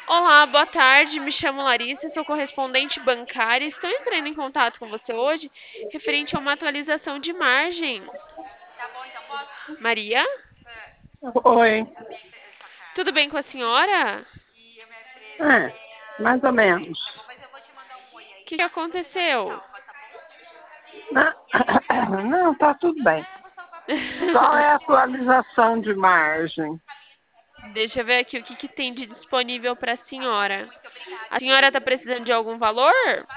Olá, boa tarde. Me chamo Larissa, sou correspondente bancária. Estou entrando em contato com você hoje referente a uma atualização de margem. Maria, Oi. tudo bem com a senhora? É, mais ou menos. O que aconteceu? Não, não, tá tudo bem. Qual é a atualização de margem? Deixa eu ver aqui o que tem de disponível para a senhora. A senhora está precisando de algum valor?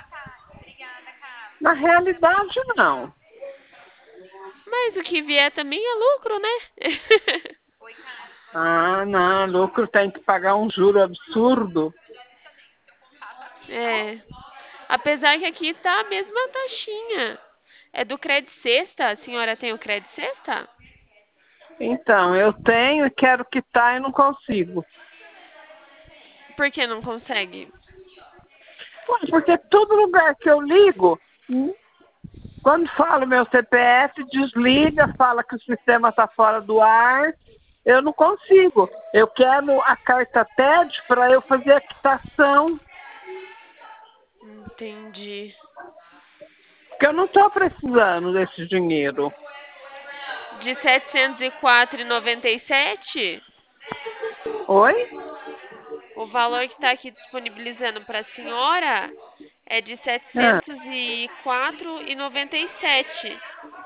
Na realidade, não. Mas o que vier também é lucro, né? Ah, não, lucro tem que pagar um juro absurdo. É. Apesar que aqui tá a mesma taxinha. É do Credit Sexta? A senhora tem o Credit Sexta? Então, eu tenho e quero quitar e não consigo. Por que não consegue? Ué, porque todo lugar que eu ligo, quando falo meu CPF, desliga, fala que o sistema está fora do ar. Eu não consigo. Eu quero a carta TED para eu fazer a quitação. Entendi. Porque eu não estou precisando desse dinheiro. De 704,97, Oi? o valor que está aqui disponibilizando para a senhora é de Ah, 704,97.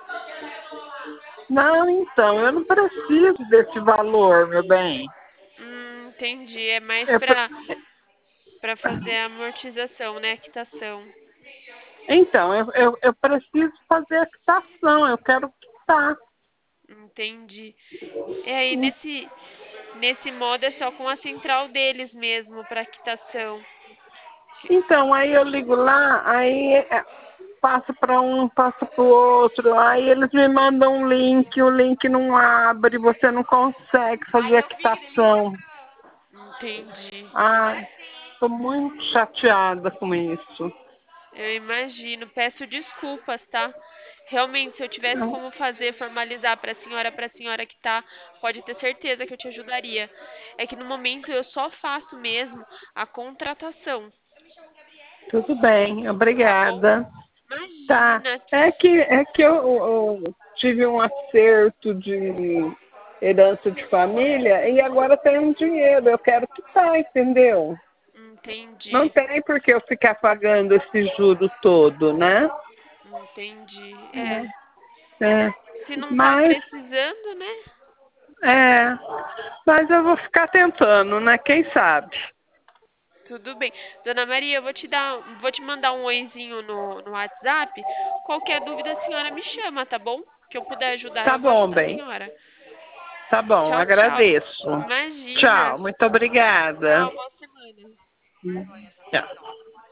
não, então, eu não preciso desse valor, meu bem. Entendi. É mais Eu pre- para fazer a amortização, né? A quitação. Então, eu preciso fazer a quitação, eu quero quitar. Entendi. E aí, nesse modo, é só com a central deles mesmo para quitação. Então, aí eu ligo lá, aí passa para um, passa para o outro, aí eles me mandam um link, o link não abre, você não consegue fazer a quitação. Entendi. Ah, estou muito chateada com isso. Eu imagino. Peço desculpas, tá? Realmente, se eu tivesse como fazer, formalizar para a senhora que tá, pode ter certeza que eu te ajudaria. É que no momento eu só faço mesmo a contratação, Tudo bem, tá bom? obrigada. Tá. Imagina. É que eu tive um acerto de herança de família e agora tenho dinheiro. Eu quero quitar, entendeu? Não Entendi. tem por que eu ficar pagando esse juro todo, né? Entendi. É. É. Se não tá Mas, precisando, né? é, mas eu vou ficar tentando, né? Quem sabe? Tudo bem. Dona Maria, vou te mandar um oizinho no WhatsApp. Qualquer dúvida, a senhora me chama, tá bom? Que eu puder ajudar, Tá eu vou bom, ajudar a bem. senhora. Tá bom, Tchau, tchau. agradeço. Imagina. Tchau, muito obrigada. Tchau, boa semana. Tchau.